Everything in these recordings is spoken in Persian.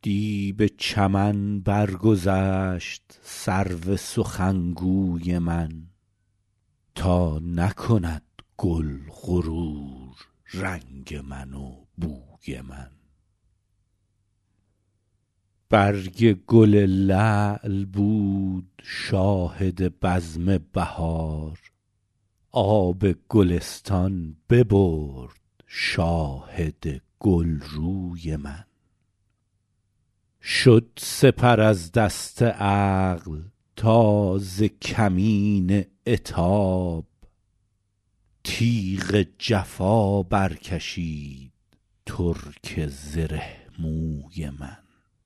دی به چمن برگذشت سرو سخنگوی من تا نکند گل غرور رنگ من و بوی من. برگ گل لعل بود شاهد بزم بهار، آب گلستان ببرد شاهد گلروی من. شد سپر از دست عقل تا ز کمین عتاب، تیغ جفا برکشید ترک زره موی من.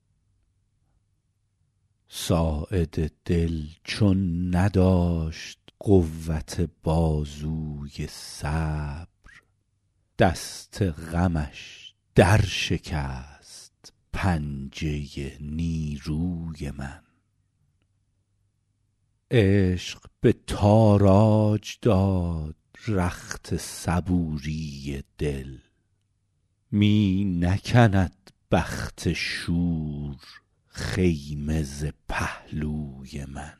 ساعد دل چون نداشت قوت بازوی صبر، دست غمش در شکست پنجه نیروی من. عشق به تاراج داد رخت صبوری دل، می نکند بخت شور خیمه ز پهلوی من.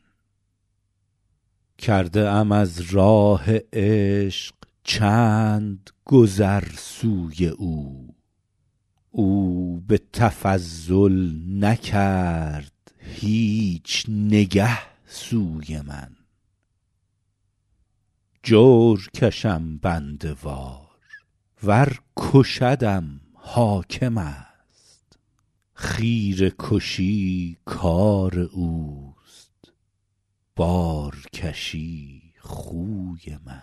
کرده ام از راه عشق چند گذر سوی او، او به تفضل نکرد هیچ نگه سوی من. جور کشم بنده وار ور کشدم حاکم است، خیره کشی کار اوست بارکشی خوی من.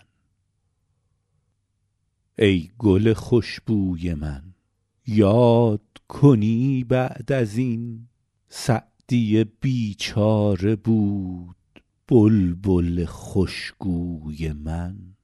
ای گل خوشبوی من یاد کنی بعد از این، سعدی بیچاره بود بلبل خوشگوی من.